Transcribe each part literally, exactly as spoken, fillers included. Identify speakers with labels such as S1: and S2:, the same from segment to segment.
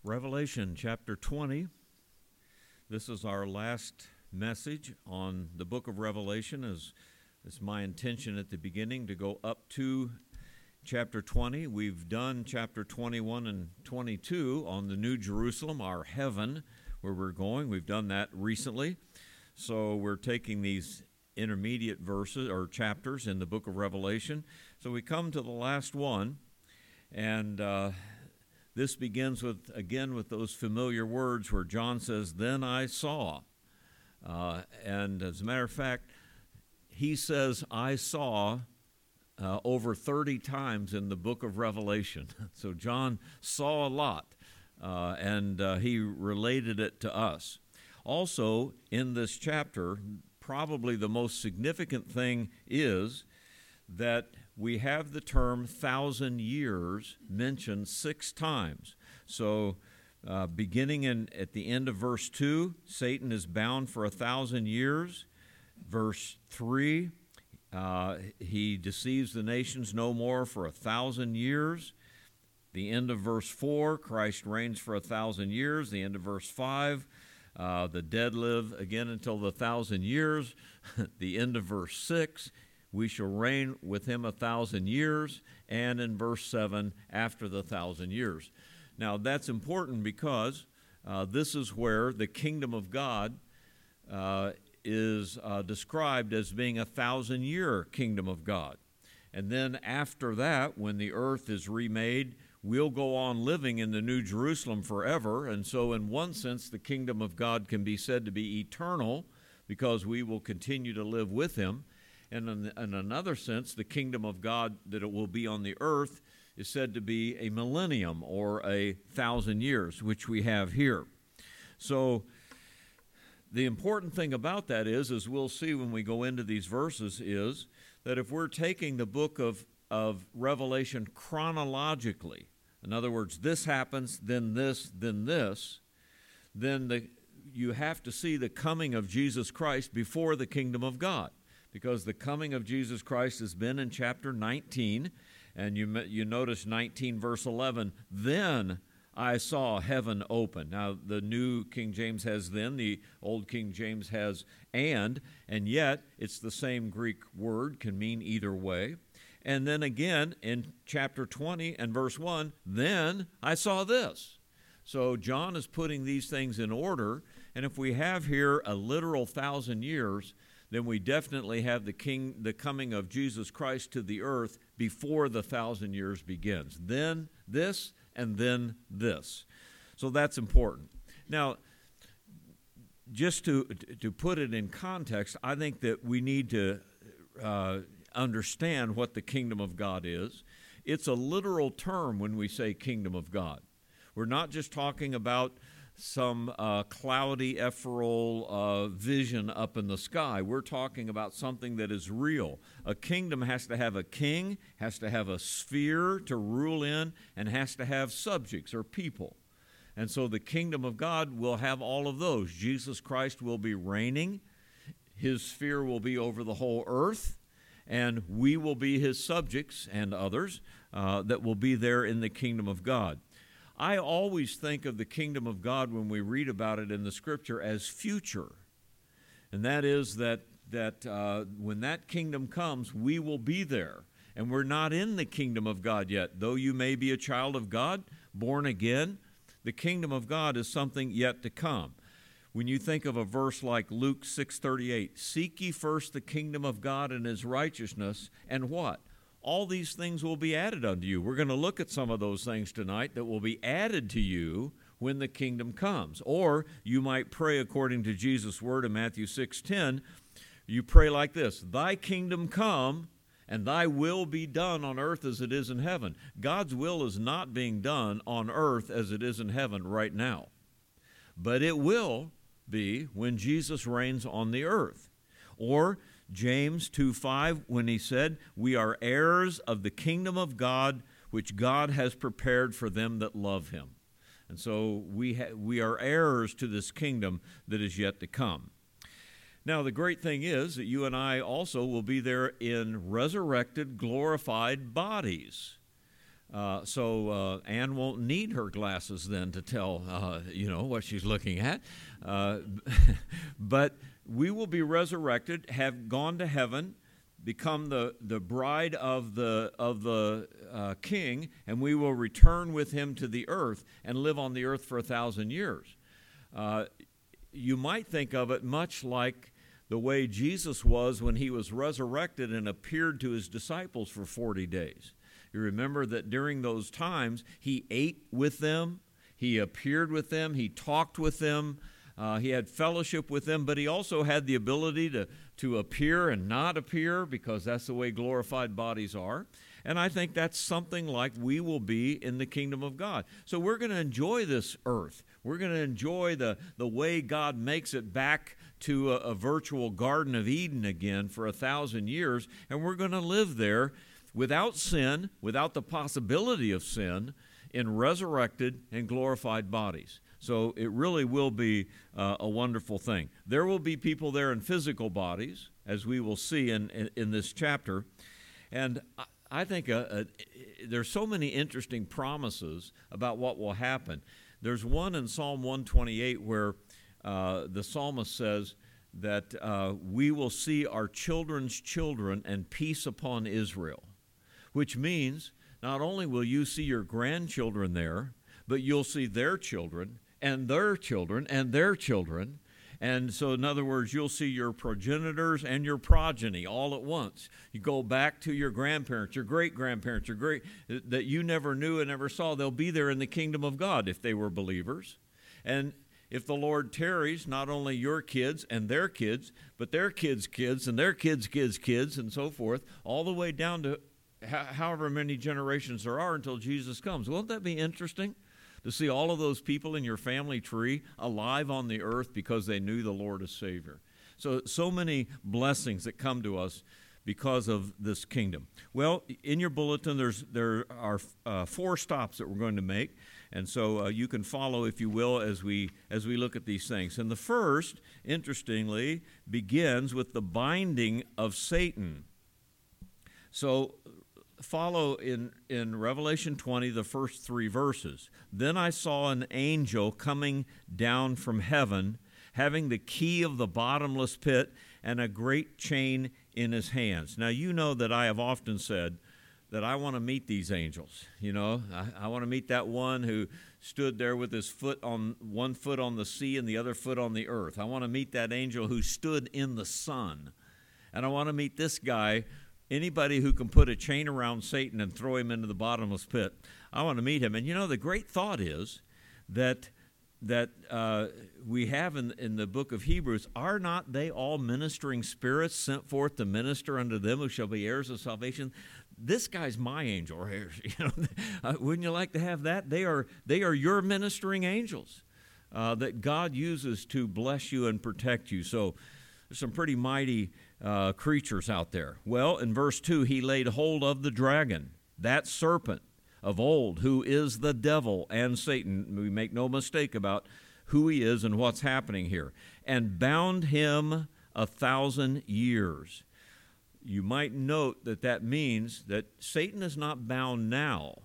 S1: Revelation chapter twenty. This is our last message on the book of Revelation. As it's my intention at the beginning to go up to chapter twenty. We've done chapter twenty-one and twenty-two on the New Jerusalem, our heaven, where we're going. We've done that recently. So we're taking these intermediate verses or chapters in the book of Revelation. So we come to the last one, and uh, this begins with, again, with those familiar words where John says, "Then I saw." Uh, and as a matter of fact, he says, "I saw," uh, over thirty times in the book of Revelation. So John saw a lot, uh, and uh, he related it to us. Also, in this chapter, probably the most significant thing is that we have the term thousand years mentioned six times. So uh, beginning in at the end of verse two, Satan is bound for a thousand years. Verse three, uh, he deceives the nations no more for a thousand years. The end of verse four, Christ reigns for a thousand years. The end of verse five, uh, the dead live again until the thousand years. The end of verse six, we shall reign with him a thousand years, and in verse seven, after the thousand years. Now, that's important because uh, this is where the kingdom of God uh, is uh, described as being a thousand-year kingdom of God. And then after that, when the earth is remade, we'll go on living in the New Jerusalem forever. And so in one sense, the kingdom of God can be said to be eternal because we will continue to live with him. And in, in another sense, the kingdom of God that it will be on the earth is said to be a millennium or a thousand years, which we have here. So the important thing about that is, as we'll see when we go into these verses, is that if we're taking the book of, of Revelation chronologically, in other words, this happens, then this, then this, then the, you have to see the coming of Jesus Christ before the kingdom of God. Because the coming of Jesus Christ has been in chapter nineteen, and you you notice nineteen verse eleven, "Then I saw heaven open." Now, the New King James has "then," the Old King James has "and," and yet it's the same Greek word, can mean either way. And then again in chapter twenty and verse one, "Then I saw this." So John is putting these things in order, and if we have here a literal thousand years, then we definitely have the king, the coming of Jesus Christ to the earth before the thousand years begins. Then this, and then this. So that's important. Now, just to to put it in context, I think that we need to uh, understand what the kingdom of God is. It's a literal term when we say kingdom of God. We're not just talking about some uh, cloudy, ethereal uh, vision up in the sky. We're talking about something that is real. A kingdom has to have a king, has to have a sphere to rule in, and has to have subjects or people. And so the kingdom of God will have all of those. Jesus Christ will be reigning. His sphere will be over the whole earth, and we will be his subjects and others uh, that will be there in the kingdom of God. I always think of the kingdom of God when we read about it in the Scripture as future. And that is that, that uh, when that kingdom comes, we will be there. And we're not in the kingdom of God yet. Though you may be a child of God, born again, the kingdom of God is something yet to come. When you think of a verse like Luke six thirty-eight, "Seek ye first the kingdom of God and his righteousness," and what? All these things will be added unto you. We're going to look at some of those things tonight that will be added to you when the kingdom comes. Or you might pray according to Jesus' word in Matthew six ten. You pray like this: "Thy kingdom come, and thy will be done on earth as it is in heaven." God's will is not being done on earth as it is in heaven right now. But it will be when Jesus reigns on the earth. Or James two five, when he said, "We are heirs of the kingdom of God, which God has prepared for them that love him." And so we ha- we are heirs to this kingdom that is yet to come. Now, the great thing is that you and I also will be there in resurrected, glorified bodies. Uh, so uh, Anne won't need her glasses then to tell, uh, you know, what she's looking at. Uh, but we will be resurrected, have gone to heaven, become the, the bride of the of the uh, King, and we will return with him to the earth and live on the earth for a thousand years. Uh, you might think of it much like the way Jesus was when he was resurrected and appeared to his disciples for forty days. You remember that during those times, he ate with them, he appeared with them, he talked with them, uh, he had fellowship with them, but he also had the ability to, to appear and not appear, because that's the way glorified bodies are. And I think that's something like we will be in the kingdom of God. So we're going to enjoy this earth. We're going to enjoy the, the way God makes it back to a, a virtual Garden of Eden again for a thousand years, and we're going to live there without sin, without the possibility of sin, in resurrected and glorified bodies. So it really will be uh, a wonderful thing. There will be people there in physical bodies, as we will see in, in, in this chapter. And I, I think uh, uh, there's so many interesting promises about what will happen. There's one in Psalm one twenty-eight where uh, the psalmist says that uh, we will see our children's children and peace upon Israel, which means not only will you see your grandchildren there, but you'll see their children and their children and their children. And so, in other words, you'll see your progenitors and your progeny all at once. You go back to your grandparents, your great-grandparents, your great that you never knew and never saw. They'll be there in the kingdom of God if they were believers. And if the Lord tarries, not only your kids and their kids, but their kids' kids and their kids' kids' kids and so forth, all the way down to however many generations there are until Jesus comes. Won't that be interesting to see all of those people in your family tree alive on the earth because they knew the Lord as Savior? So, so many blessings that come to us because of this kingdom. Well, in your bulletin, there's there are uh, four stops that we're going to make, and so uh, you can follow, if you will, as we as we look at these things. And the first, interestingly, begins with the binding of Satan. So follow in, in Revelation twenty, the first three verses. Then I saw an angel coming down from heaven, having the key of the bottomless pit and a great chain in his hands. Now, you know that I have often said that I want to meet these angels. You know, I, I want to meet that one who stood there with his foot on one foot on the sea and the other foot on the earth. I want to meet that angel who stood in the sun. And I want to meet this guy, anybody who can put a chain around Satan and throw him into the bottomless pit. I want to meet him. And you know, the great thought is that that uh, we have in, in the book of Hebrews, are not they all ministering spirits sent forth to minister unto them who shall be heirs of salvation? This guy's my angel. Right? You know, uh, wouldn't you like to have that? They are they are your ministering angels uh, that God uses to bless you and protect you. So there's some pretty mighty uh, creatures out there. Well, in verse two, he laid hold of the dragon, that serpent of old, who is the devil and Satan. We make no mistake about who he is and what's happening here. And bound him a thousand years. You might note that that means that Satan is not bound now,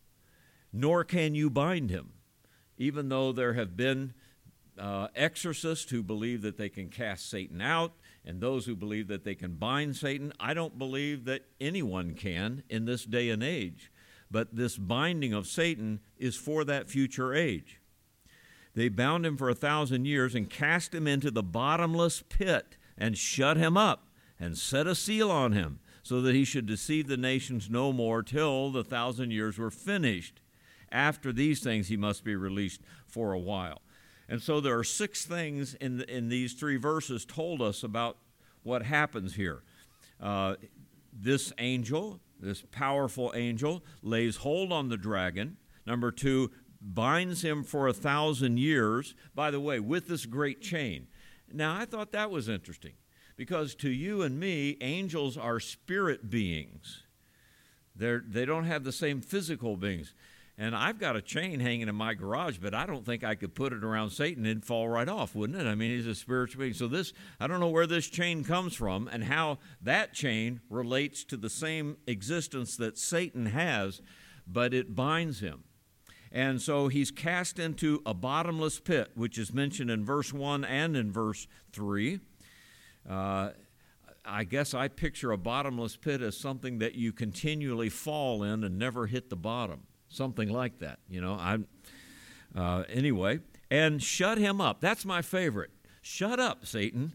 S1: nor can you bind him, even though there have been uh, exorcists who believe that they can cast Satan out, and those who believe that they can bind Satan. I don't believe that anyone can in this day and age. But this binding of Satan is for that future age. They bound him for a thousand years and cast him into the bottomless pit and shut him up and set a seal on him so that he should deceive the nations no more till the thousand years were finished. After these things, he must be released for a while. And so there are six things in, the, in these three verses told us about what happens here. Uh, this angel, this powerful angel, lays hold on the dragon. Number two, binds him for a thousand years, by the way, with this great chain. Now, I thought that was interesting, because to you and me, angels are spirit beings. They're, they don't have the same physical beings. And I've got a chain hanging in my garage, but I don't think I could put it around Satan and it'd fall right off, wouldn't it? I mean, he's a spiritual being. So this, I don't know where this chain comes from and how that chain relates to the same existence that Satan has, but it binds him. And so he's cast into a bottomless pit, which is mentioned in verse one and in verse three. Uh, I guess I picture a bottomless pit as something that you continually fall in and never hit the bottom. Something like that, you know. I'm, uh, anyway, and shut him up. That's my favorite. Shut up, Satan.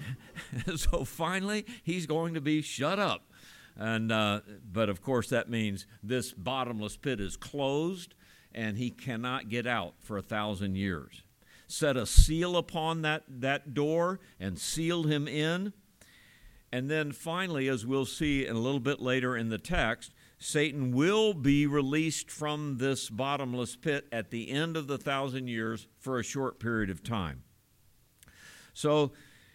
S1: So finally, he's going to be shut up. And uh, but of course, that means this bottomless pit is closed, and he cannot get out for a thousand years. Set a seal upon that, that door and sealed him in. And then finally, as we'll see a little bit later in the text, Satan will be released from this bottomless pit at the end of the thousand years for a short period of time. So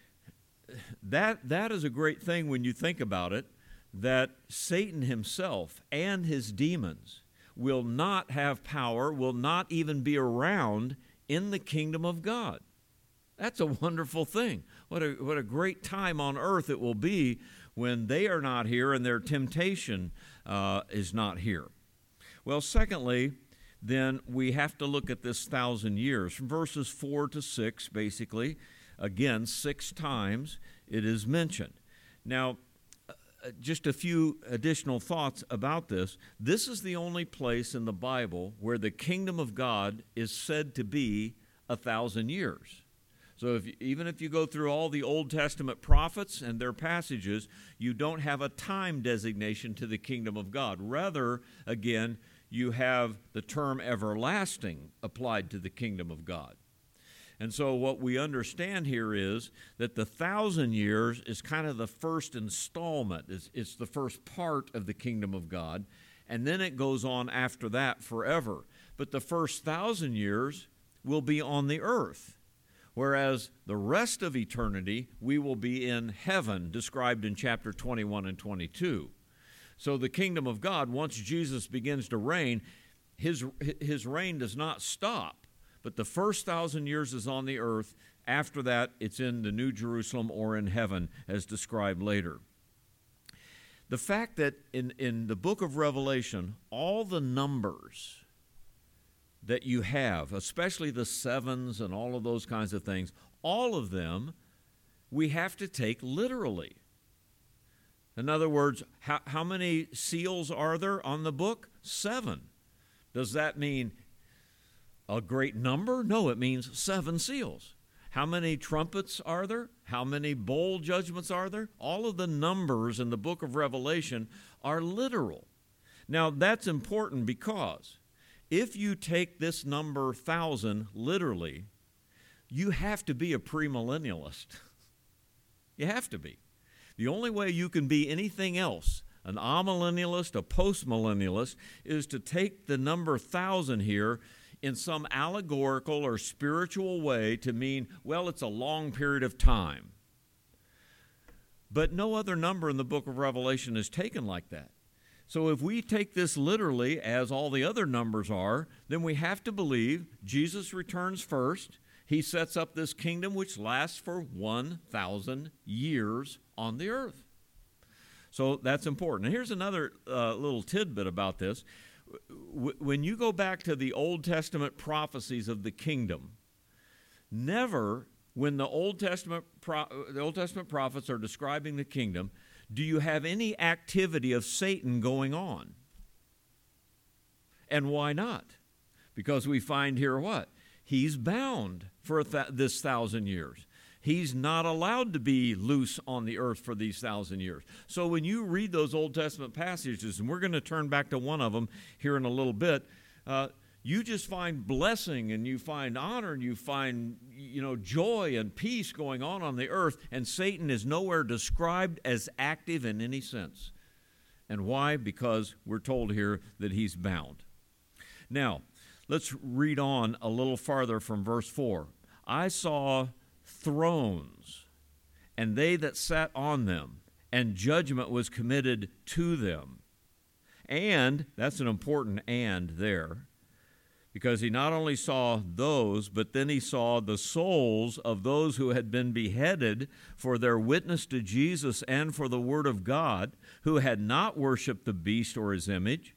S1: that that is a great thing when you think about it, that Satan himself and his demons will not have power, will not even be around in the kingdom of God. That's a wonderful thing. What a, what a great time on earth it will be when they are not here and their temptation uh, is not here. Well, secondly, then we have to look at this thousand years. From verses four to six, basically, again, six times it is mentioned. Now, uh, just a few additional thoughts about this. This is the only place in the Bible where the kingdom of God is said to be a thousand years. So if, even if you go through all the Old Testament prophets and their passages, you don't have a time designation to the kingdom of God. Rather, again, you have the term everlasting applied to the kingdom of God. And so what we understand here is that the thousand years is kind of the first installment. It's, it's the first part of the kingdom of God, and then it goes on after that forever. But the first thousand years will be on the earth, whereas the rest of eternity we will be in heaven, described in chapter twenty-one and twenty-two. So the kingdom of God, once Jesus begins to reign, his, his reign does not stop, but the first thousand years is on the earth. After that, it's in the New Jerusalem or in heaven, as described later. The fact that in, in the book of Revelation, all the numbers that you have, especially the sevens and all of those kinds of things, all of them we have to take literally. In other words, how, how many seals are there on the book? Seven. Does that mean a great number? No, it means seven seals. How many trumpets are there? How many bowl judgments are there? All of the numbers in the book of Revelation are literal. Now, that's important because if you take this number thousand literally, you have to be a premillennialist. You have to be. The only way you can be anything else, an amillennialist, a postmillennialist, is to take the number thousand here in some allegorical or spiritual way to mean, well, it's a long period of time. But no other number in the book of Revelation is taken like that. So if we take this literally, as all the other numbers are, then we have to believe Jesus returns first. He sets up this kingdom which lasts for one thousand years on the earth. So that's important. And here's another uh, little tidbit about this. W- when you go back to the Old Testament prophecies of the kingdom, never, when the Old Testament pro- the Old Testament prophets are describing the kingdom, do you have any activity of Satan going on? And why not? Because we find here what? He's bound for th- this thousand years. He's not allowed to be loose on the earth for these thousand years. So when you read those Old Testament passages, and we're going to turn back to one of them here in a little bit, uh, you just find blessing and you find honor and you find, you know, joy and peace going on on the earth, and Satan is nowhere described as active in any sense. And why? Because we're told here that he's bound. Now, let's read on a little farther from verse four. I saw thrones, and they that sat on them, and judgment was committed to them. And, that's an important and there, because he not only saw those, but then he saw the souls of those who had been beheaded for their witness to Jesus and for the word of God, who had not worshipped the beast or his image,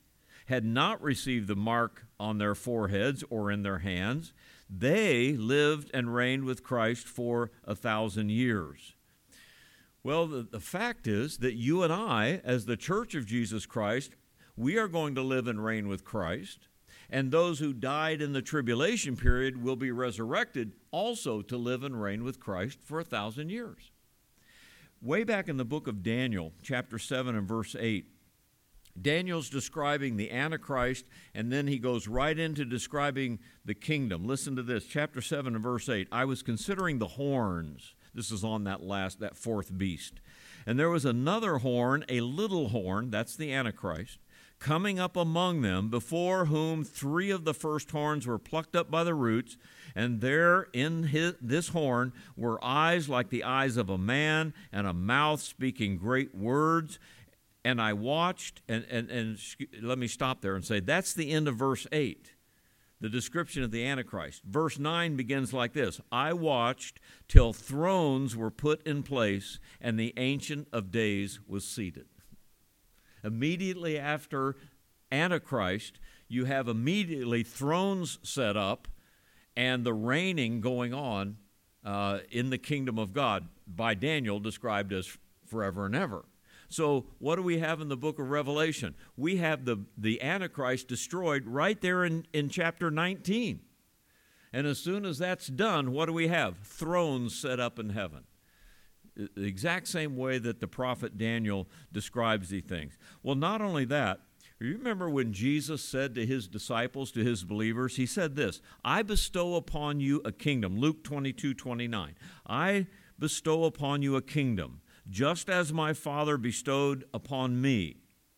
S1: had not received the mark on their foreheads or in their hands. They lived and reigned with Christ for a thousand years. Well, the, the fact is that you and I, as the Church of Jesus Christ, we are going to live and reign with Christ. And those who died in the tribulation period will be resurrected also to live and reign with Christ for a thousand years. Way back in the book of Daniel, chapter seven and verse eight, Daniel's describing the Antichrist, and then he goes right into describing the kingdom. Listen to this, chapter seven and verse eight. I was considering the horns. This is on that last, that fourth beast. And there was another horn, a little horn, that's the Antichrist, coming up among them, before whom three of the first horns were plucked up by the roots, and there in his, this horn were eyes like the eyes of a man, and a mouth speaking great words. And I watched, and, and, and let me stop there and say, that's the end of verse eight, the description of the Antichrist. Verse nine begins like this: I watched till thrones were put in place, and the Ancient of Days was seated. Immediately after Antichrist, you have immediately thrones set up and the reigning going on uh, in the kingdom of God, by Daniel described as forever and ever. So what do we have in the book of Revelation? We have the, the Antichrist destroyed right there in, in chapter nineteen. And as soon as that's done, what do we have? Thrones set up in heaven. The exact same way that the prophet Daniel describes these things. Well, not only that, you remember when Jesus said to his disciples, to his believers, he said this: I bestow upon you a kingdom. Luke twenty-two twenty-nine. I bestow upon you a kingdom, just as my Father bestowed upon me,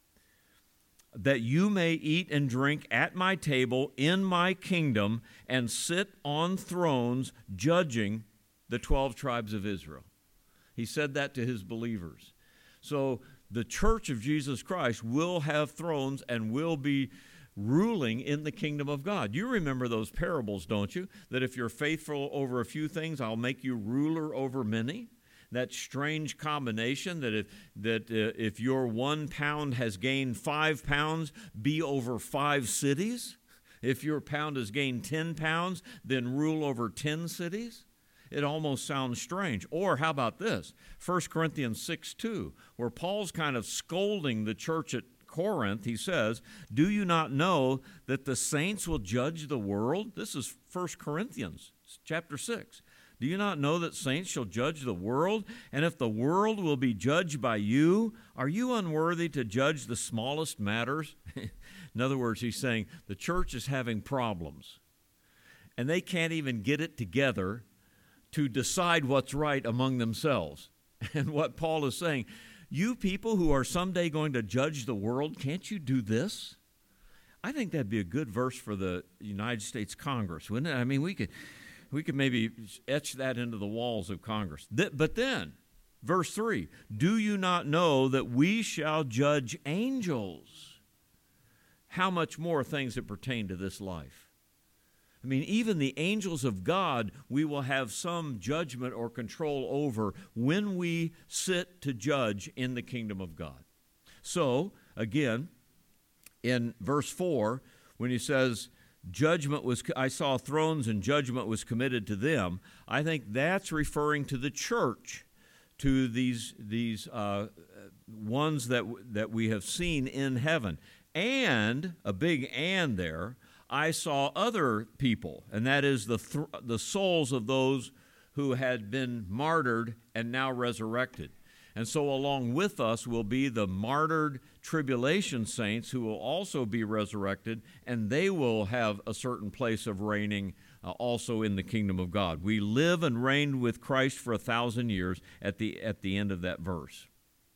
S1: that you may eat and drink at my table in my kingdom and sit on thrones judging the twelve tribes of Israel. He said that to his believers. So the Church of Jesus Christ will have thrones and will be ruling in the kingdom of God. You remember those parables, don't you? That if you're faithful over a few things, I'll make you ruler over many. That strange combination that if, that uh, if your one pound has gained five pounds, be over five cities. If your pound has gained ten pounds, then rule over ten cities. It almost sounds strange. Or how about this? First Corinthians six two, where Paul's kind of scolding the church at Corinth. He says, do you not know that the saints will judge the world? This is First Corinthians chapter six. Do you not know that saints shall judge the world? And if the world will be judged by you, are you unworthy to judge the smallest matters? In other words, he's saying the church is having problems, and they can't even get it together to decide what's right among themselves. And what Paul is saying, you people who are someday going to judge the world, can't you do this? I think that'd be a good verse for the United States Congress, wouldn't it? I mean, we could we could maybe etch that into the walls of Congress. Th- but then, verse three, do you not know that we shall judge angels? How much more things that pertain to this life? I mean, even the angels of God, we will have some judgment or control over when we sit to judge in the kingdom of God. So, again, in verse four, when he says, judgment was, I saw thrones and judgment was committed to them, I think that's referring to the church, to these, these uh, ones that, that we have seen in heaven. And, a big and there, I saw other people, and that is the th- the souls of those who had been martyred and now resurrected. And so along with us will be the martyred tribulation saints who will also be resurrected, and they will have a certain place of reigning uh, also in the kingdom of God. We live and reign with Christ for a thousand years at the at the end of that verse.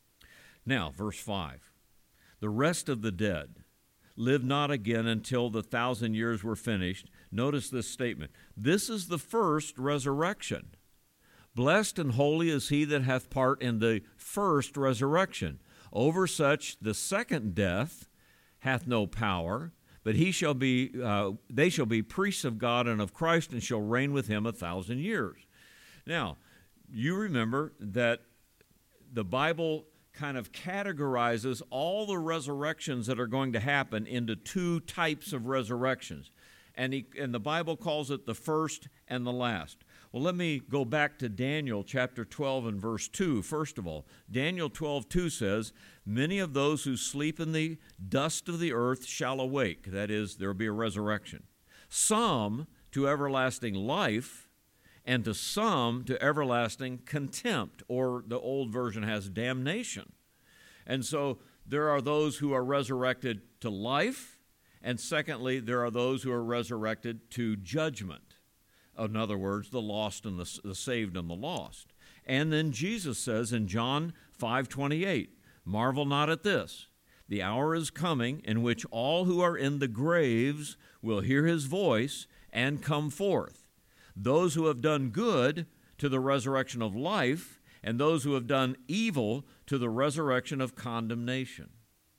S1: Now, verse five. The rest of the dead live not again until the thousand years were finished. Notice this statement. This is the first resurrection. Blessed and holy is he that hath part in the first resurrection. Over such the second death hath no power, but he shall be, uh, they shall be priests of God and of Christ, and shall reign with him a thousand years. Now, you remember that the Bible kind of categorizes all the resurrections that are going to happen into two types of resurrections. And, he, and the Bible calls it the first and the last. Well, let me go back to Daniel chapter twelve and verse two. First of all, Daniel twelve two says, "Many of those who sleep in the dust of the earth shall awake." That is, there will be a resurrection. "Some to everlasting life, and to some to everlasting contempt," or the old version has damnation. And so there are those who are resurrected to life, and secondly, there are those who are resurrected to judgment. In other words, the lost and the, the saved and the lost. And then Jesus says in John five twenty-eight, "Marvel not at this. The hour is coming in which all who are in the graves will hear his voice and come forth. Those who have done good to the resurrection of life, and those who have done evil to the resurrection of condemnation."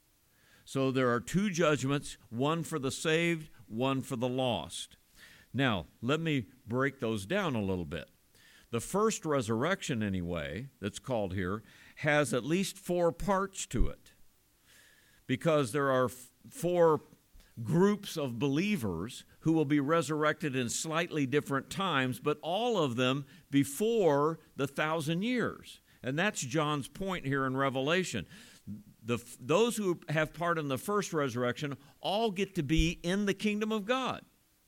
S1: So there are two judgments, one for the saved, one for the lost. Now, let me break those down a little bit. The first resurrection, anyway, that's called here, has at least four parts to it, because there are f- four groups of believers who will be resurrected in slightly different times, but all of them before the thousand years. And that's John's point here in Revelation. The, those who have part in the first resurrection all get to be in the kingdom of God.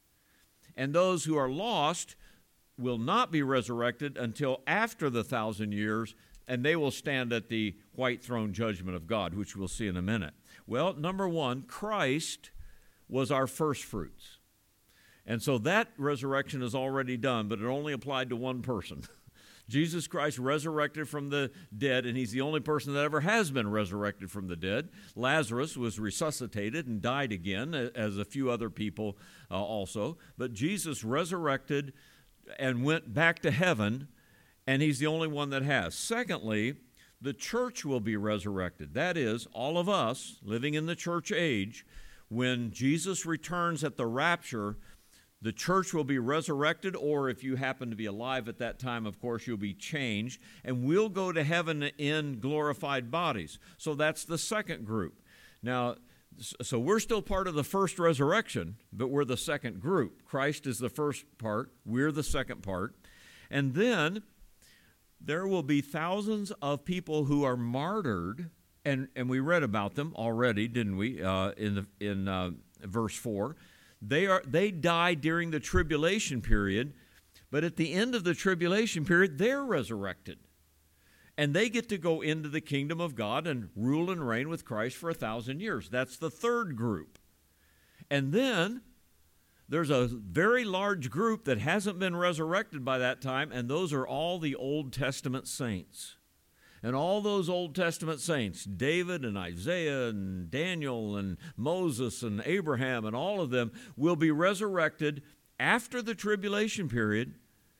S1: And those who are lost will not be resurrected until after the thousand years, and they will stand at the white throne judgment of God, which we'll see in a minute. Well, number one, Christ was our first fruits. And so that resurrection is already done, but it only applied to one person. Jesus Christ resurrected from the dead, and he's the only person that ever has been resurrected from the dead. Lazarus was resuscitated and died again, as a few other people uh, also. But Jesus resurrected and went back to heaven, and he's the only one that has. Secondly, the church will be resurrected. That is, all of us living in the church age, when Jesus returns at the rapture, the church will be resurrected, or if you happen to be alive at that time, of course, you'll be changed, and we'll go to heaven in glorified bodies. So that's the second group. Now, so we're still part of the first resurrection, but we're the second group. Christ is the first part. We're the second part. And then there will be thousands of people who are martyred, and, and we read about them already, didn't we, uh, in, the, in uh, verse four. They are they die during the tribulation period, but at the end of the tribulation period, they're resurrected. And they get to go into the kingdom of God and rule and reign with Christ for a thousand years. That's the third group. And then there's a very large group that hasn't been resurrected by that time, and those are all the Old Testament saints. And all those Old Testament saints, David and Isaiah and Daniel and Moses and Abraham and all of them, will be resurrected after the tribulation period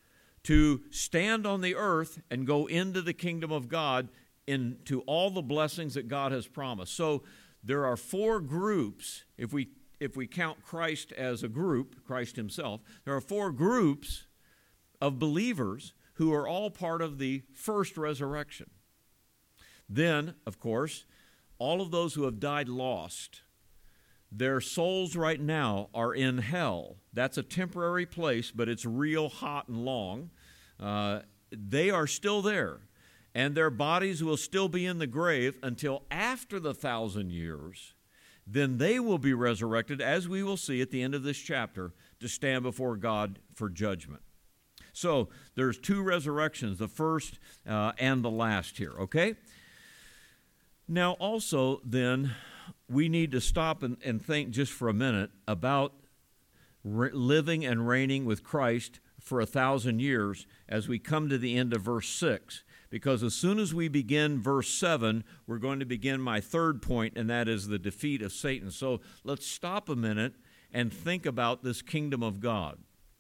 S1: to stand on the earth and go into the kingdom of God, into all the blessings that God has promised. So there are four groups, if we if we count Christ as a group, Christ himself, there are four groups of believers who are all part of the first resurrection. Then, of course, all of those who have died lost, their souls right now are in hell. That's a temporary place, but it's real hot and long. Uh, they are still there, and their bodies will still be in the grave until after the thousand years. Then they will be resurrected, as we will see at the end of this chapter, to stand before God for judgment. So there's two resurrections, the first uh, and the last here, okay? Now, also, then, we need to stop and, and think just for a minute about re- living and reigning with Christ for a thousand years as we come to the end of verse six. Because as soon as we begin verse seven, we're going to begin my third point, and that is the defeat of Satan. So let's stop a minute and think about this kingdom of God.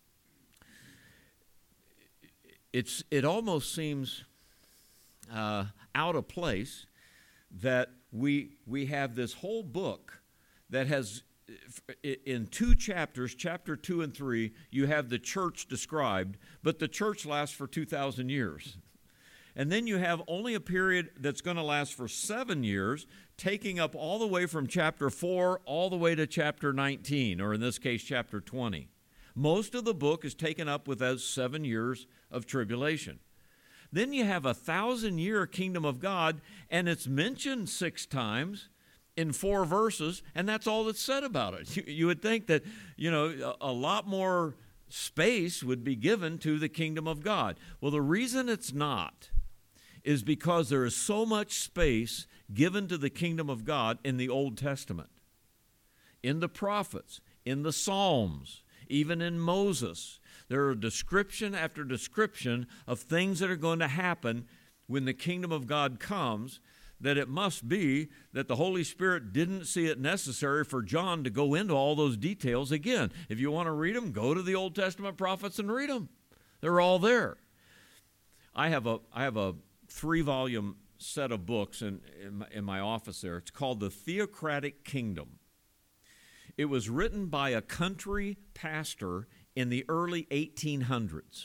S1: It's, it almost seems uh, out of place that we we have this whole book that has, in two chapters, chapter two and three, you have the church described, but the church lasts for two thousand years. And then you have only a period that's going to last for seven years, taking up all the way from chapter four all the way to chapter nineteen, or in this case, chapter twenty. Most of the book is taken up with those seven years of tribulation. Then you have a thousand-year kingdom of God, and it's mentioned six times in four verses, and that's all that's said about it. You, you would think that, you know, a, a lot more space would be given to the kingdom of God. Well, the reason it's not is because there is so much space given to the kingdom of God in the Old Testament, in the prophets, in the Psalms, even in Moses. There are description after description of things that are going to happen when the kingdom of God comes, that it must be that the Holy Spirit didn't see it necessary for John to go into all those details again. If you want to read them, go to the Old Testament prophets and read them. They're all there. I have a I have a three-volume set of books in, in, my, in my office there. It's called The Theocratic Kingdom. It was written by a country pastor in the early eighteen hundreds,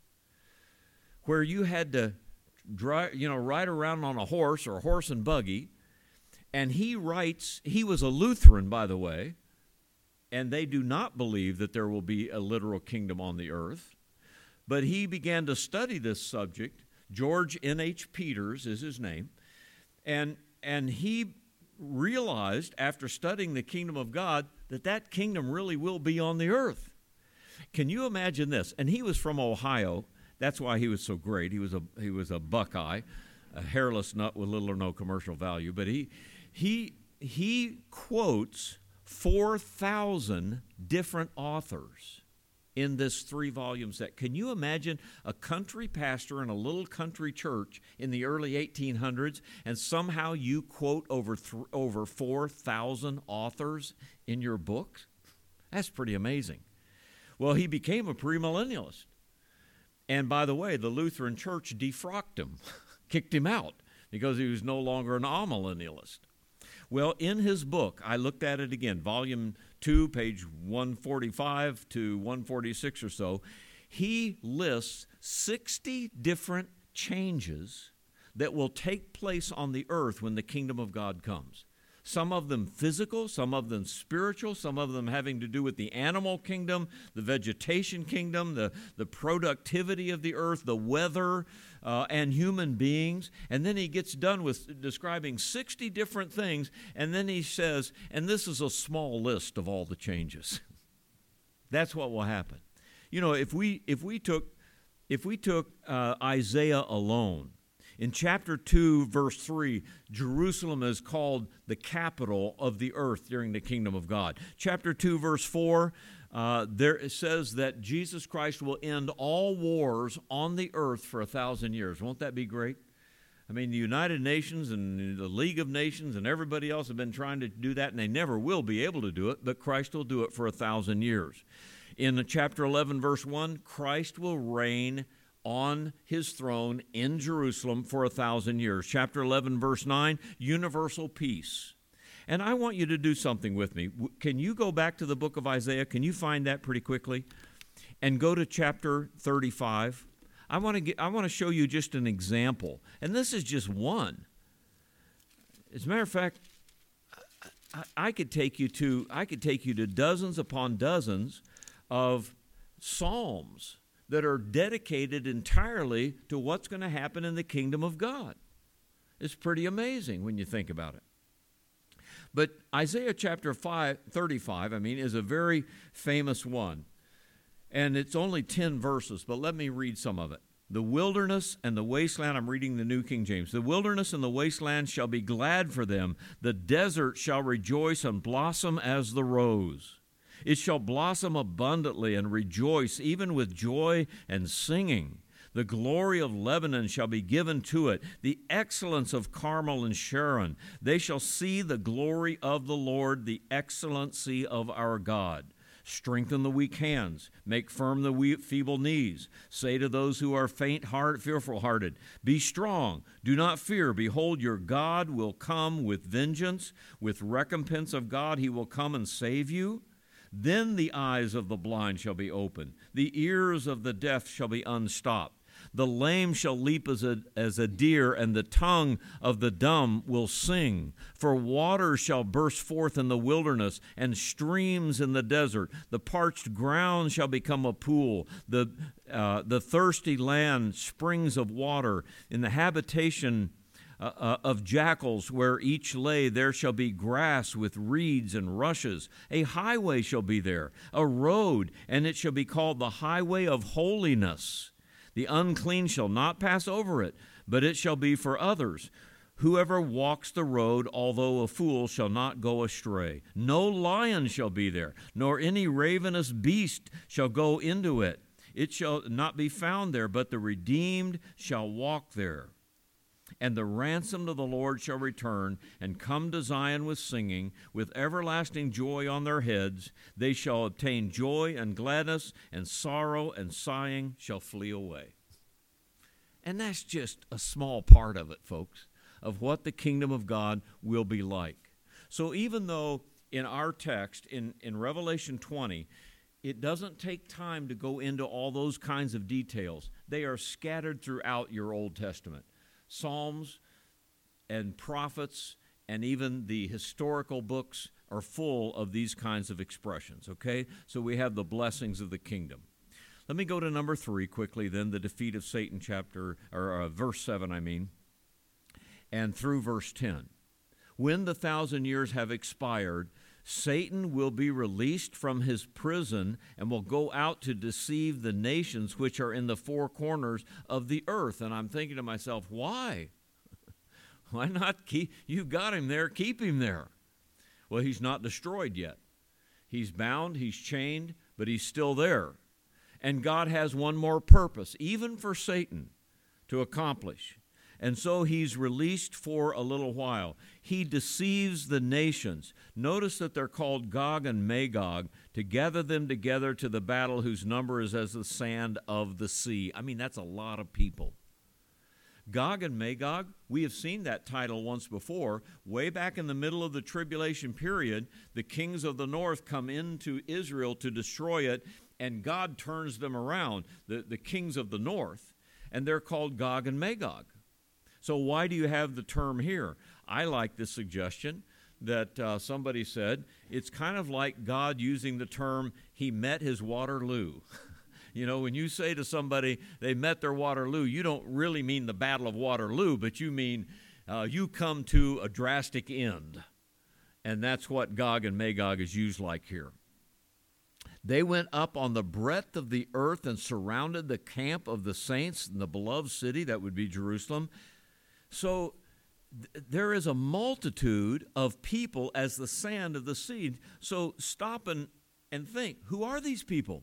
S1: where you had to drive, you know, ride around on a horse or a horse and buggy. And he writes, he was a Lutheran, by the way, and they do not believe that there will be a literal kingdom on the earth. But he began to study this subject. George N H Peters is his name. And, and he realized, after studying the kingdom of God, that that kingdom really will be on the earth. Can you imagine this? And he was from Ohio. That's why he was so great. He was a he was a Buckeye, a hairless nut with little or no commercial value. But he he he quotes four thousand different authors in this three-volume set. Can you imagine a country pastor in a little country church in the early eighteen hundreds, and somehow you quote over th- over four thousand authors in your book? That's pretty amazing. Well, he became a premillennialist. And by the way, the Lutheran Church defrocked him, kicked him out, because he was no longer an amillennialist. Well, in his book, I looked at it again, volume two, page one forty-five to one forty-six or so, he lists sixty different changes that will take place on the earth when the kingdom of God comes. Some of them physical, some of them spiritual, some of them having to do with the animal kingdom, the vegetation kingdom, the, the productivity of the earth, the weather, uh, and human beings. And then he gets done with describing sixty different things, and then he says, and this is a small list of all the changes. That's what will happen. You know, if we if we took if we took uh, Isaiah alone, in chapter two, verse three, Jerusalem is called the capital of the earth during the kingdom of God. Chapter two, verse four, uh, there it says that Jesus Christ will end all wars on the earth for a thousand years. Won't that be great? I mean, the United Nations and the League of Nations and everybody else have been trying to do that, and they never will be able to do it, but Christ will do it for a thousand years. In chapter eleven, verse one, Christ will reign on his throne in Jerusalem for a thousand years. Chapter eleven, verse nine, universal peace. And I want you to do something with me. Can you go back to the book of Isaiah? Can you find that pretty quickly? And go to chapter thirty-five. I want to get, I want to show you just an example. And this is just one. As a matter of fact, I, I could take you to I could take you to dozens upon dozens of psalms that are dedicated entirely to what's going to happen in the kingdom of God. It's pretty amazing when you think about it. But Isaiah chapter five, thirty-five, I mean, is a very famous one. And it's only ten verses, but let me read some of it. The wilderness and the wasteland, I'm reading the New King James. The wilderness and the wasteland shall be glad for them. The desert shall rejoice and blossom as the rose. It shall blossom abundantly and rejoice, even with joy and singing. The glory of Lebanon shall be given to it, the excellence of Carmel and Sharon. They shall see the glory of the Lord, the excellency of our God. Strengthen the weak hands, make firm the weak, feeble knees. Say to those who are faint-hearted, fearful-hearted, be strong, do not fear. Behold, your God will come with vengeance, with recompense of God. He will come and save you. Then the eyes of the blind shall be opened, the ears of the deaf shall be unstopped. The lame shall leap as a, as a deer, and the tongue of the dumb will sing. For waters shall burst forth in the wilderness, and streams in the desert. The parched ground shall become a pool, the, uh, the thirsty land springs of water. In the habitation Uh, uh, of jackals where each lay, there shall be grass with reeds and rushes. A highway shall be there, a road, and it shall be called the highway of holiness. The unclean shall not pass over it, but it shall be for others. Whoever walks the road, although a fool, shall not go astray. No lion shall be there, nor any ravenous beast shall go into it. It shall not be found there, but the redeemed shall walk there. And the ransomed of the Lord shall return and come to Zion with singing, with everlasting joy on their heads. They shall obtain joy and gladness, and sorrow and sighing shall flee away. And that's just a small part of it, folks, of what the kingdom of God will be like. So even though in our text, in, in Revelation twenty, it doesn't take time to go into all those kinds of details, they are scattered throughout your Old Testament. Psalms and prophets and even the historical books are full of these kinds of expressions, okay? So we have the blessings of the kingdom. Let me go to number three quickly then, the defeat of Satan, chapter, or uh, verse seven, I mean, and through verse ten. When the thousand years have expired, Satan will be released from his prison and will go out to deceive the nations which are in the four corners of the earth. And I'm thinking to myself, why? Why not keep, you've got him there, keep him there. Well, he's not destroyed yet. He's bound, he's chained, but he's still there. And God has one more purpose, even for Satan, to accomplish. And so he's released for a little while. He deceives the nations. Notice that they're called Gog and Magog, to gather them together to the battle whose number is as the sand of the sea. I mean, that's a lot of people. Gog and Magog, we have seen that title once before. Way back in the middle of the tribulation period, the kings of the north come into Israel to destroy it, and God turns them around, the, the kings of the north, and they're called Gog and Magog. So why do you have the term here? I like this suggestion that uh, somebody said, it's kind of like God using the term, he met his Waterloo. You know, when you say to somebody, they met their Waterloo, you don't really mean the Battle of Waterloo, but you mean uh, you come to a drastic end. And that's what Gog and Magog is used like here. They went up on the breadth of the earth and surrounded the camp of the saints in the beloved city, that would be Jerusalem. So th- there is a multitude of people as the sand of the sea. So stop and, and think, who are these people?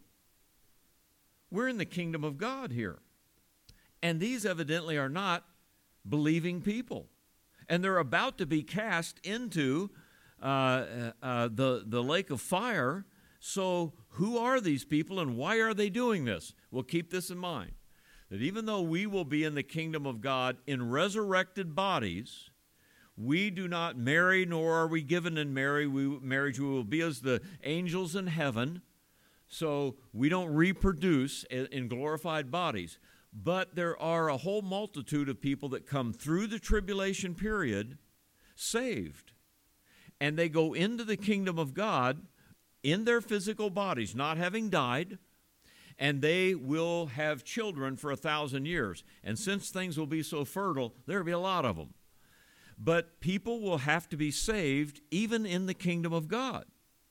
S1: We're in the kingdom of God here. And these evidently are not believing people. And they're about to be cast into uh, uh, the, the lake of fire. So who are these people and why are they doing this? Well, keep this in mind. That even though we will be in the kingdom of God in resurrected bodies, we do not marry, nor are we given in marry. We, marriage. We will be as the angels in heaven, so we don't reproduce in, in glorified bodies. But there are a whole multitude of people that come through the tribulation period saved, and they go into the kingdom of God in their physical bodies, not having died, and they will have children for a thousand years. And since things will be so fertile, there will be a lot of them. But people will have to be saved even in the kingdom of God.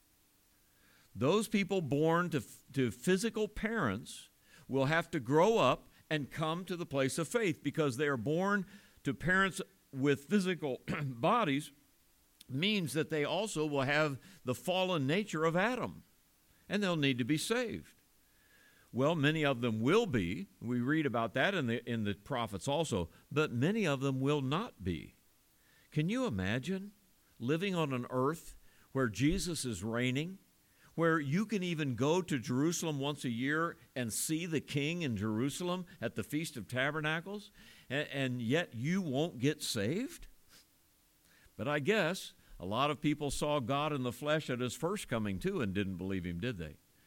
S1: Those people born to, to physical parents will have to grow up and come to the place of faith, because they are born to parents with physical bodies, means that they also will have the fallen nature of Adam, and they'll need to be saved. Well, many of them will be. We read about that in the in the prophets also, but many of them will not be. Can you imagine living on an earth where Jesus is reigning, where you can even go to Jerusalem once a year and see the King in Jerusalem at the Feast of Tabernacles, and, and yet you won't get saved? But I guess a lot of people saw God in the flesh at his first coming too and didn't believe him, did they?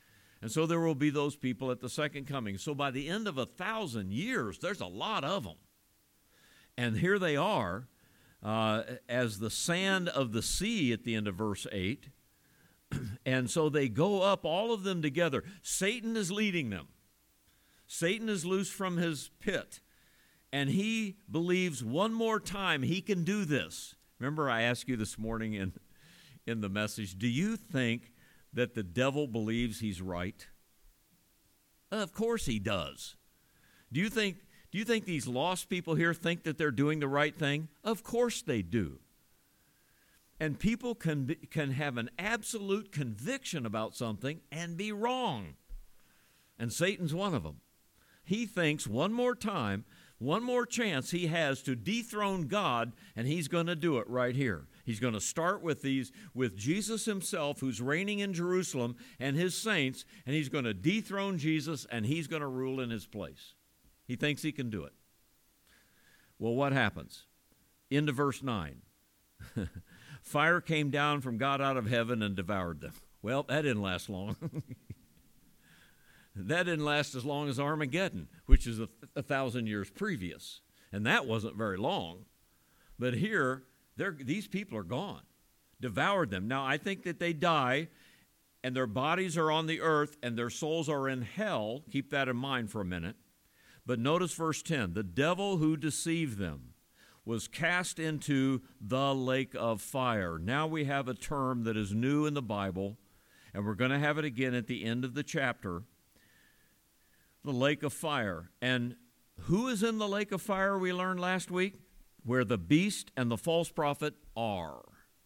S1: And so there will be those people at the second coming. So by the end of a thousand years, there's a lot of them. And here they are, uh, as the sand of the sea at the end of verse eight. And so they go up, all of them together. Satan is leading them. Satan is loose from his pit. And he believes one more time he can do this. Remember, I asked you this morning in, in the message, do you think that the devil believes he's right? Of course he does. Do you think, do you think these lost people here think that they're doing the right thing? Of course they do. And people can, be, can have an absolute conviction about something and be wrong. And Satan's one of them. He thinks one more time, one more chance he has to dethrone God, and he's going to do it right here. He's going to start with these, with Jesus himself, who's reigning in Jerusalem, and his saints, and he's going to dethrone Jesus, and he's going to rule in his place. He thinks he can do it. Well, what happens? Into verse nine. Fire came down from God out of heaven and devoured them. Well, that didn't last long. That didn't last as long as Armageddon, which is a, a thousand years previous. And that wasn't very long. But here, these people are gone. Devoured them. Now, I think that they die, and their bodies are on the earth, and their souls are in hell. Keep that in mind for a minute. But notice verse ten. The devil who deceived them was cast into the lake of fire. Now we have a term that is new in the Bible, and we're going to have it again at the end of the chapter. The lake of fire. And who is in the lake of fire, we learned last week? Where the beast and the false prophet are.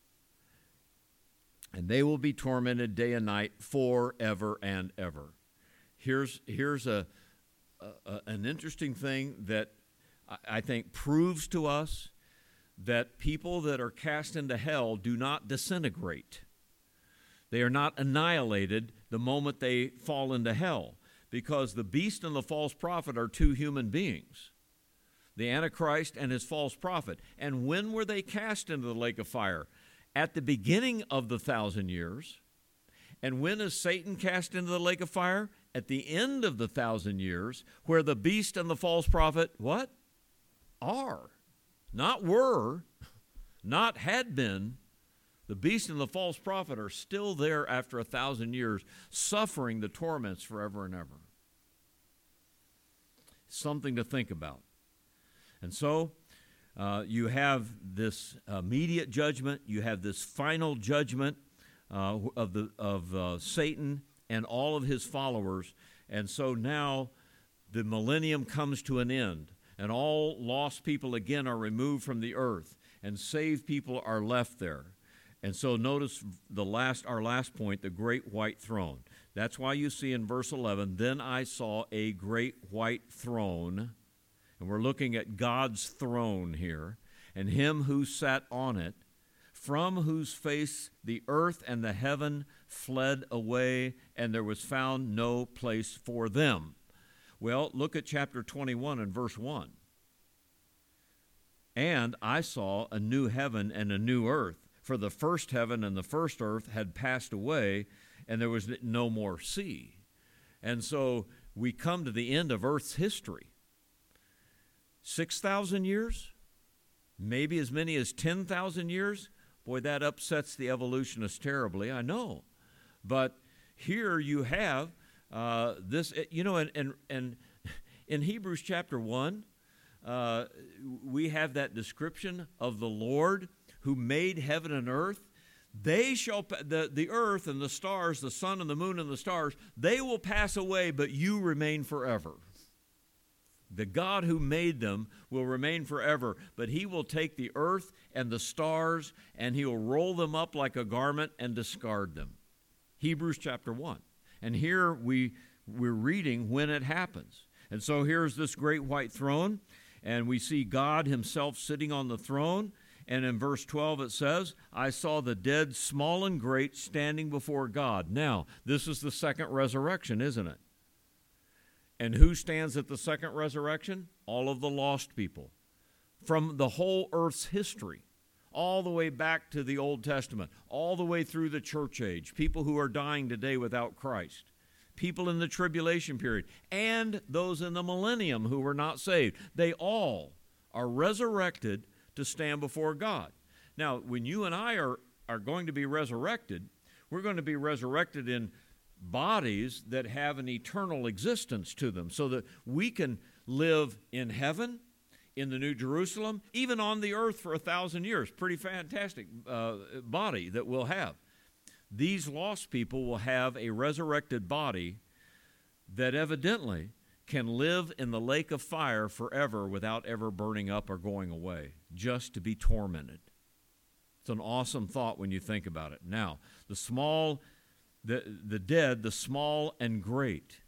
S1: And they will be tormented day and night forever and ever. Here's, here's a, a an interesting thing that I think proves to us that people that are cast into hell do not disintegrate. They are not annihilated the moment they fall into hell. Because the beast and the false prophet are two human beings, the Antichrist and his false prophet. And when were they cast into the lake of fire? At the beginning of the thousand years. And when is Satan cast into the lake of fire? At the end of the thousand years, where the beast and the false prophet, what? Are. Not were, not had been. The beast and the false prophet are still there after a thousand years, suffering the torments forever and ever. Something to think about. And so uh, you have this immediate judgment. You have this final judgment uh, of the of uh, Satan and all of his followers. And so now the millennium comes to an end, and all lost people again are removed from the earth, and saved people are left there. And so notice the last, our last point, the great white throne. That's why you see in verse eleven, then I saw a great white throne, and we're looking at God's throne here, and him who sat on it, from whose face the earth and the heaven fled away, and there was found no place for them. Well, look at chapter twenty-one and verse one. And I saw a new heaven and a new earth. For the first heaven and the first earth had passed away, and there was no more sea. And so we come to the end of Earth's history. six thousand years? Maybe as many as ten thousand years? Boy, that upsets the evolutionists terribly, I know. But here you have uh, this, you know, and, and, and in Hebrews chapter one, uh, we have that description of the Lord who made heaven and earth. They shall, the, the earth and the stars, the sun and the moon and the stars, they will pass away, but you remain forever. The God who made them will remain forever, but he will take the earth and the stars, and he will roll them up like a garment and discard them. Hebrews chapter one. And here we, we're reading when it happens. And so here's this great white throne, and we see God himself sitting on the throne. And in verse twelve it says, I saw the dead, small and great, standing before God. Now, this is the second resurrection, isn't it? And who stands at the second resurrection? All of the lost people. From the whole earth's history, all the way back to the Old Testament, all the way through the church age, people who are dying today without Christ. people in the tribulation period, and those in the millennium who were not saved. They all are resurrected to stand before God. Now, when you and I are, are going to be resurrected, we're going to be resurrected in bodies that have an eternal existence to them so that we can live in heaven, in the New Jerusalem, even on the earth for a thousand years. Pretty fantastic uh, body that we'll have. These lost people will have a resurrected body that evidently can live in the lake of fire forever without ever burning up or going away, just to be tormented. It's an awesome thought when you think about it. Now, the small, the, the dead, the small and great.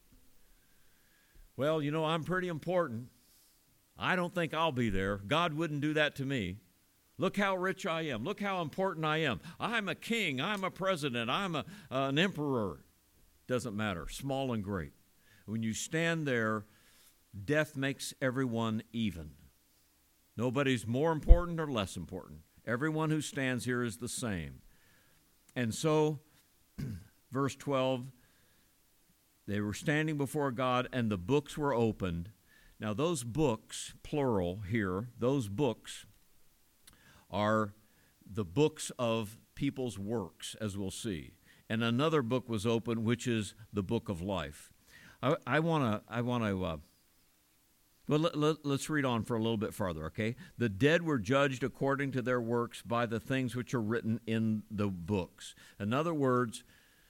S1: Well, you know, I'm pretty important. I don't think I'll be there. God wouldn't do that to me. Look how rich I am. Look how important I am. I'm a king. I'm a president. I'm a, uh, an emperor. Doesn't matter. Small and great. When you stand there, death makes everyone even. Nobody's more important or less important. Everyone who stands here is the same. And so, verse twelve, they were standing before God, and the books were opened. Now, those books, plural here, those books are the books of people's works, as we'll see. And another book was opened, which is the book of life. I want to, I want to, uh, well, let, let, let's read on for a little bit farther, okay? The dead were judged according to their works by the things which are written in the books. In other words,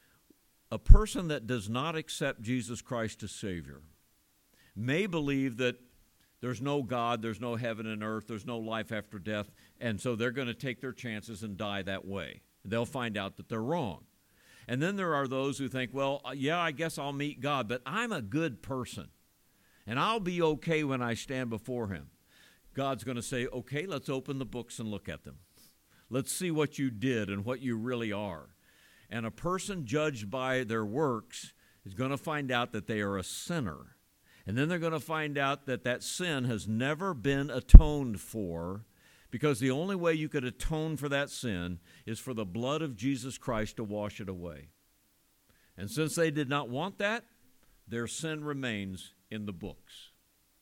S1: a person that does not accept Jesus Christ as Savior may believe that there's no God, there's no heaven and earth, there's no life after death, and so they're going to take their chances and die that way. They'll find out that they're wrong. And then there are those who think, well, yeah, I guess I'll meet God, but I'm a good person, and I'll be okay when I stand before Him. God's going to say, okay, let's open the books and look at them. Let's see what you did and what you really are. And a person judged by their works is going to find out that they are a sinner. And then they're going to find out that that sin has never been atoned for, because the only way you could atone for that sin is for the blood of Jesus Christ to wash it away. And since they did not want that, their sin remains in the books.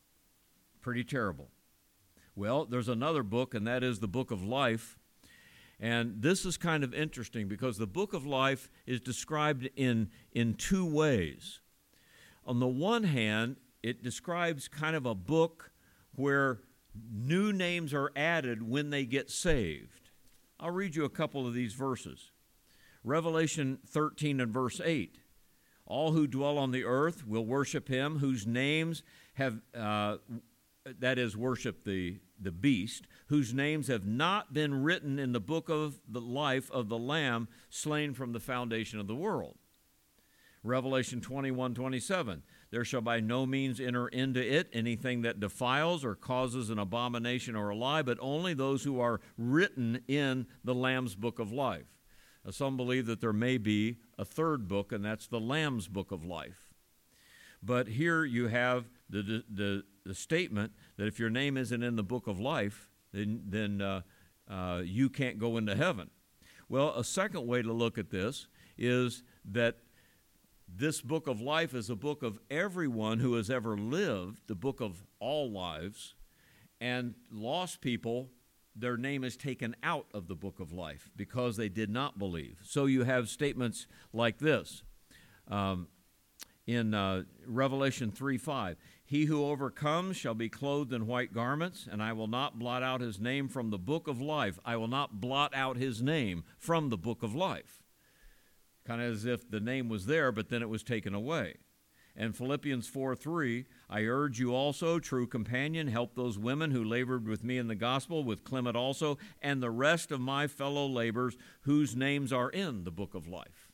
S1: Pretty terrible. Well, there's another book, and that is the book of life. And this is kind of interesting because the book of life is described in, in two ways. On the one hand, it describes kind of a book where new names are added when they get saved. I'll read you a couple of these verses. Revelation thirteen and verse eight. All who dwell on the earth will worship Him whose names have, uh, that is, worship the, the beast, whose names have not been written in the book of the life of the Lamb slain from the foundation of the world. Revelation twenty-one twenty-seven. There shall by no means enter into it anything that defiles or causes an abomination or a lie, but only those who are written in the Lamb's book of life. Now, some believe that there may be a third book, and that's the Lamb's book of life. But here you have the, the, the statement that if your name isn't in the book of life, then, then uh, uh, you can't go into heaven. Well, a second way to look at this is that this book of life is a book of everyone who has ever lived, the book of all lives, and lost people, their name is taken out of the book of life because they did not believe. So you have statements like this um, in uh, Revelation three five. He who overcomes shall be clothed in white garments, and I will not blot out his name from the book of life. I will not blot out his name from the book of life. Kind of as if the name was there, but then it was taken away. And Philippians four three, I urge you also, true companion, help those women who labored with me in the gospel, with Clement also, and the rest of my fellow laborers whose names are in the book of life.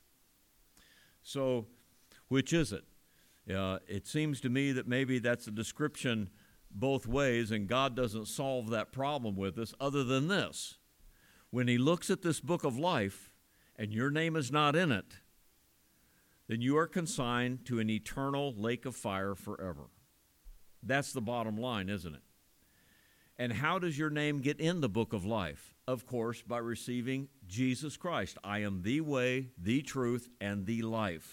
S1: So, which is it? Uh, it seems to me that maybe that's a description both ways, and God doesn't solve that problem with us other than this. When He looks at this book of life, and your name is not in it, then you are consigned to an eternal lake of fire forever. That's the bottom line, isn't it? And how does your name get in the book of life? Of course, by receiving Jesus Christ. I am the way, the truth, and the life.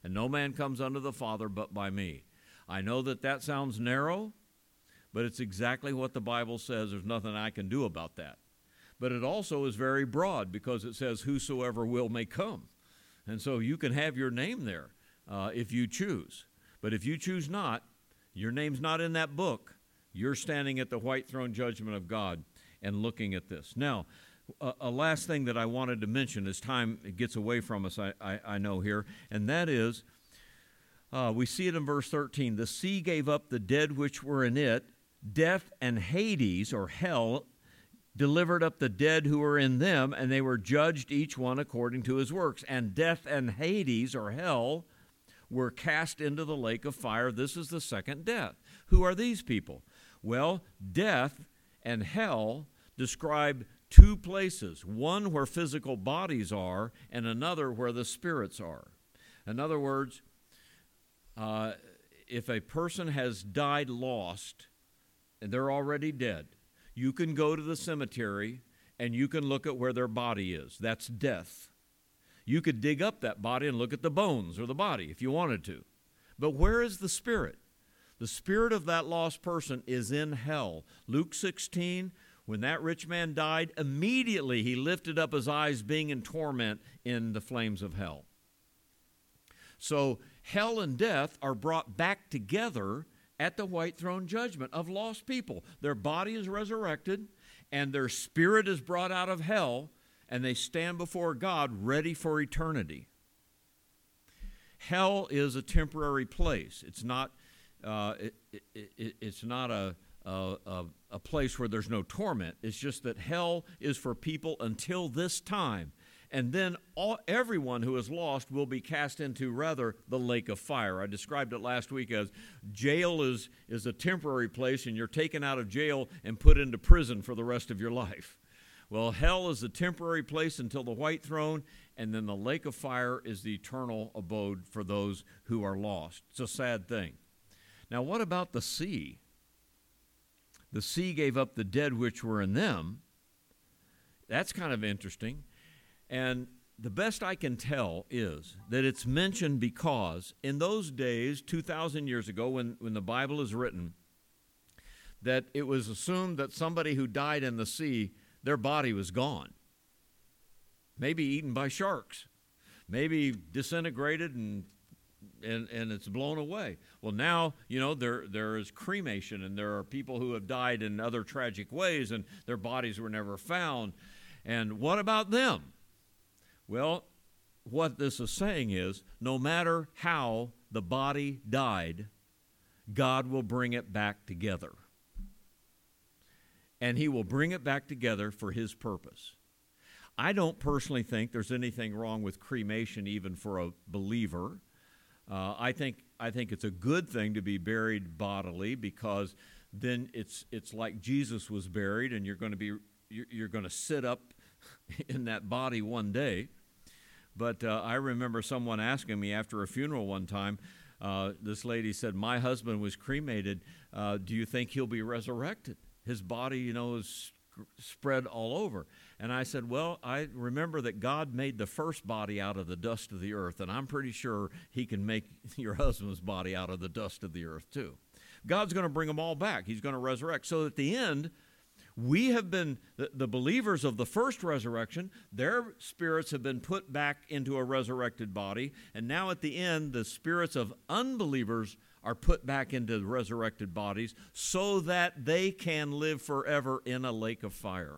S1: and no man comes unto the Father but by me. I know that that sounds narrow, but it's exactly what the Bible says. There's nothing I can do about that. But it also is very broad because it says whosoever will may come. And so you can have your name there uh, if you choose. But if you choose not, your name's not in that book. You're standing at the white throne judgment of God and looking at this. Now, a, a last thing that I wanted to mention as time gets away from us, I, I, I know here, and that is, uh, we see it in verse thirteen. The sea gave up the dead which were in it. Death and Hades, or hell, delivered up the dead who were in them, and they were judged each one according to his works. And death and Hades, or hell, were cast into the lake of fire. This is the second death. Who are these people? Well, death and hell describe two places, one where physical bodies are and another where the spirits are. In other words, uh, if a person has died lost and they're already dead, you can go to the cemetery and you can look at where their body is. That's death. You could dig up that body and look at the bones or the body if you wanted to. But where is the spirit? The spirit of that lost person is in hell. Luke sixteen, when that rich man died, immediately he lifted up his eyes, being in torment in the flames of hell. So hell and death are brought back together at the white throne judgment of lost people. Their body is resurrected, and their spirit is brought out of hell, and they stand before God ready for eternity. Hell is a temporary place. It's not, uh, it, it, it, it's not a, a, a place where there's no torment. It's just that hell is for people until this time. And then all, everyone who is lost will be cast into, rather, the lake of fire. I described it last week as jail is, is a temporary place, and you're taken out of jail and put into prison for the rest of your life. Well, hell is a temporary place until the white throne, and then the lake of fire is the eternal abode for those who are lost. It's a sad thing. Now, what about the sea? The sea gave up the dead which were in them. That's kind of interesting. And the best I can tell is that it's mentioned because in those days, two thousand years ago, when, when the Bible is written, that it was assumed that somebody who died in the sea, their body was gone. Maybe eaten by sharks. Maybe disintegrated and and, and it's blown away. Well, now, you know, there there is cremation, and there are people who have died in other tragic ways, and their bodies were never found. And what about them? Well, what this is saying is, no matter how the body died, God will bring it back together. And he will bring it back together for his purpose. I don't personally think there's anything wrong with cremation even for a believer. Uh, I think I think it's a good thing to be buried bodily, because then it's it's like Jesus was buried, and you're going to be you're, you're going to sit up in that body one day. But uh, I remember someone asking me after a funeral one time. Uh, this lady said, "My husband was cremated. Uh, do you think he'll be resurrected? His body, you know, is spread all over." And I said, well, I remember that God made the first body out of the dust of the earth, and I'm pretty sure he can make your husband's body out of the dust of the earth too. God's going to bring them all back. He's going to resurrect. So at the end, we have been, the, the believers of the first resurrection, their spirits have been put back into a resurrected body, and now at the end, the spirits of unbelievers are put back into resurrected bodies so that they can live forever in a lake of fire.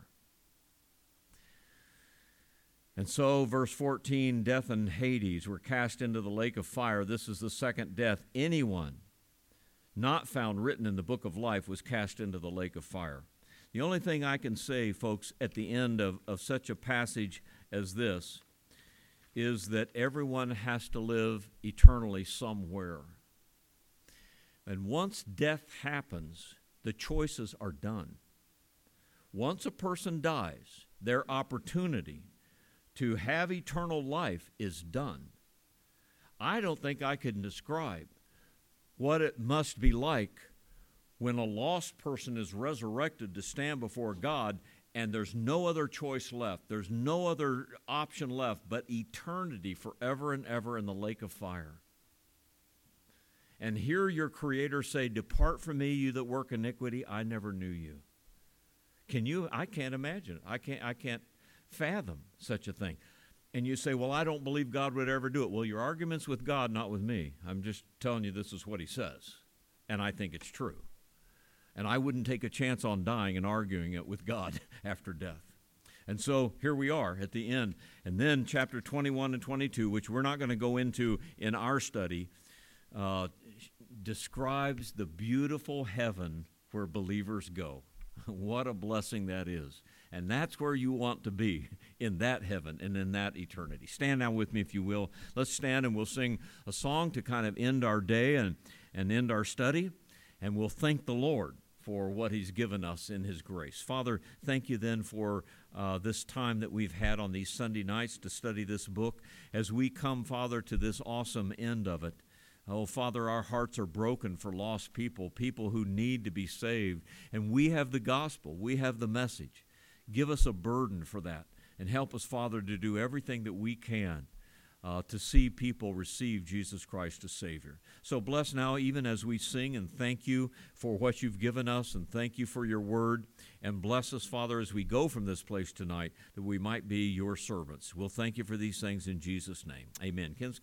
S1: And so, verse fourteen, death and Hades were cast into the lake of fire. This is the second death. Anyone not found written in the book of life was cast into the lake of fire. The only thing I can say, folks, at the end of, of such a passage as this is that everyone has to live eternally somewhere. And once death happens, the choices are done. Once a person dies, their opportunity to have eternal life is done. I don't think I can describe what it must be like when a lost person is resurrected to stand before God, and there's no other choice left. There's no other option left but eternity forever and ever in the lake of fire. and hear your Creator say, "Depart from me, you that work iniquity, I never knew you." Can you? I can't imagine. I can't, I can't fathom such a thing. And you say, "Well, I don't believe God would ever do it." Well, your argument's with God, not with me. I'm just telling you this is what he says, and I think it's true. And I wouldn't take a chance on dying and arguing it with God after death. And so here we are at the end. And then chapter twenty-one and twenty-two, which we're not going to go into in our study, uh, describes the beautiful heaven where believers go. What a blessing that is. And that's where you want to be, in that heaven and in that eternity. Stand now with me, if you will. Let's stand and we'll sing a song to kind of end our day and, and end our study. And we'll thank the Lord for what he's given us in his grace. Father, thank you then for uh, this time that we've had on these Sunday nights to study this book. As we come, Father, to this awesome end of it, oh, Father, our hearts are broken for lost people, people who need to be saved. And we have the gospel. We have the message. Give us a burden for that. And help us, Father, to do everything that we can uh, to see people receive Jesus Christ as Savior. So bless now even as we sing, and thank you for what you've given us, and thank you for your word. And bless us, Father, as we go from this place tonight, that we might be your servants. We'll thank you for these things in Jesus' name. Amen. Ken's